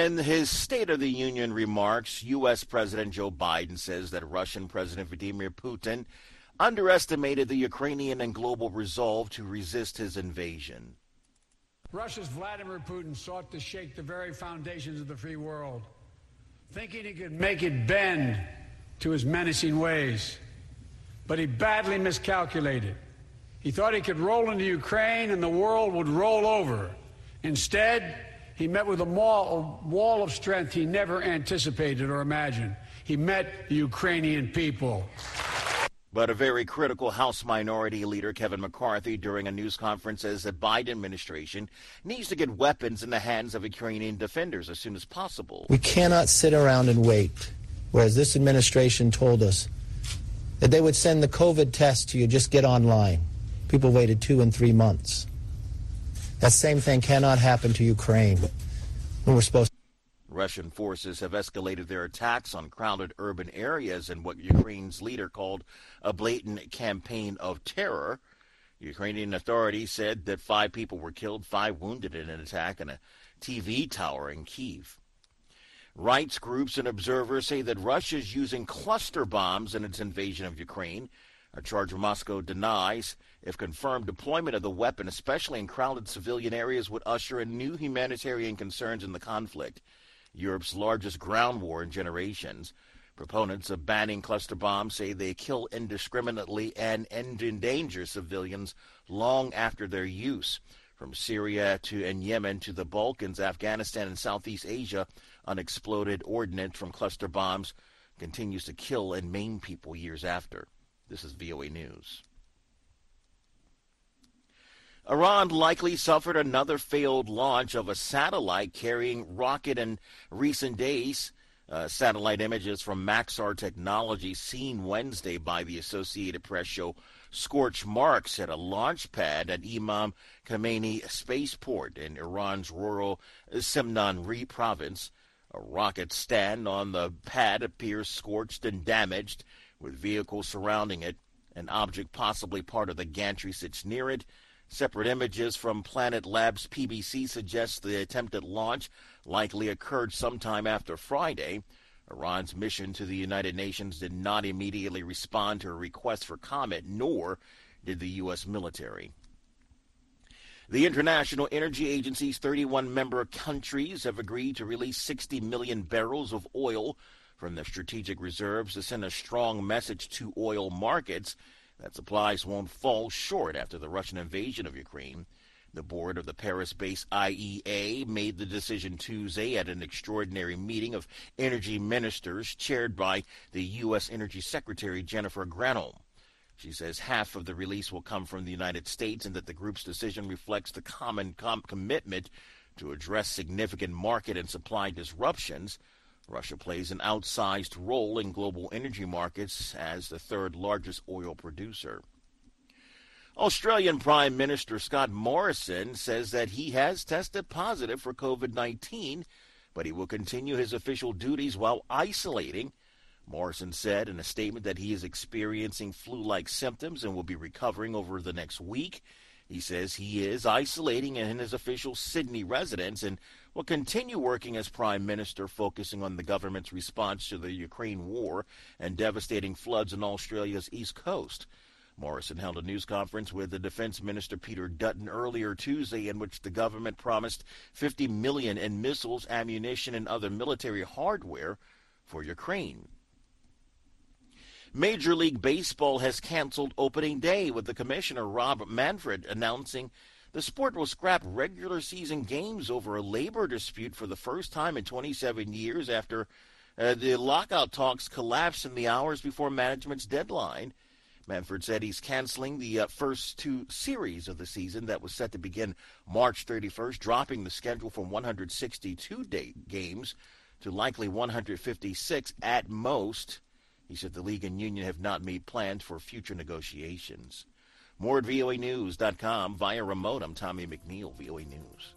In his State of the Union remarks, U.S. President Joe Biden says that Russian President Vladimir Putin underestimated the Ukrainian and global resolve to resist his invasion. Russia's Vladimir Putin sought to shake the very foundations of the free world, thinking he could make it bend to his menacing ways. But he badly miscalculated. He thought he could roll into Ukraine and the world would roll over. Instead, he met with a wall of strength he never anticipated or imagined. He met the Ukrainian people. But a very critical House Minority Leader, Kevin McCarthy, during a news conference says the Biden administration needs to get weapons in the hands of Ukrainian defenders as soon as possible. We cannot sit around and wait, whereas this administration told us that they would send the COVID test to you, just get online. People waited 2 and 3 months. That same thing cannot happen to Ukraine when we're supposed to. Russian forces have escalated their attacks on crowded urban areas in what Ukraine's leader called a blatant campaign of terror. Ukrainian authorities said that 5 people were killed, 5 wounded in an attack in a TV tower in Kyiv. Rights groups and observers say that Russia is using cluster bombs in its invasion of Ukraine, a charge Moscow denies. If confirmed, deployment of the weapon, especially in crowded civilian areas, would usher in new humanitarian concerns in the conflict, Europe's largest ground war in generations. Proponents of banning cluster bombs say they kill indiscriminately and endanger civilians long after their use. From Syria and Yemen to the Balkans, Afghanistan, and Southeast Asia, unexploded ordnance from cluster bombs continues to kill and maim people years after. This is VOA News. Iran likely suffered another failed launch of a satellite carrying rocket in recent days. Satellite images from Maxar Technologies seen Wednesday by the Associated Press show scorch marks at a launch pad at Imam Khomeini Spaceport in Iran's rural Semnan province. A rocket stand on the pad appears scorched and damaged, with vehicles surrounding it. An object possibly part of the gantry sits near it. Separate images from Planet Labs PBC suggest the attempted launch likely occurred sometime after Friday. Iran's mission to the United Nations did not immediately respond to a request for comment, nor did the U.S. military. The International Energy Agency's 31 member countries have agreed to release 60 million barrels of oil from their strategic reserves to send a strong message to oil markets that supplies won't fall short after the Russian invasion of Ukraine. The board of the Paris-based IEA made the decision Tuesday at an extraordinary meeting of energy ministers chaired by the U.S. Energy Secretary Jennifer Granholm. She says half of the release will come from the United States and that the group's decision reflects the common commitment to address significant market and supply disruptions. Russia plays an outsized role in global energy markets as the third largest oil producer. Australian Prime Minister Scott Morrison says that he has tested positive for COVID-19, but he will continue his official duties while isolating. Morrison said in a statement that he is experiencing flu-like symptoms and will be recovering over the next week. He says he is isolating in his official Sydney residence and will continue working as Prime Minister, focusing on the government's response to the Ukraine war and devastating floods on Australia's east coast. Morrison held a news conference with the Defense Minister Peter Dutton earlier Tuesday in which the government promised $50 million in missiles, ammunition, and other military hardware for Ukraine. Major League Baseball has canceled opening day, with the commissioner, Rob Manfred, announcing the sport will scrap regular season games over a labor dispute for the first time in 27 years after the lockout talks collapsed in the hours before management's deadline. Manfred said he's canceling the first 2 series of the season that was set to begin March 31st, dropping the schedule from 162 games to likely 156 at most. He said the league and union have not made plans for future negotiations. More at voanews.com via remote. I'm Tommy McNeil, VOA News.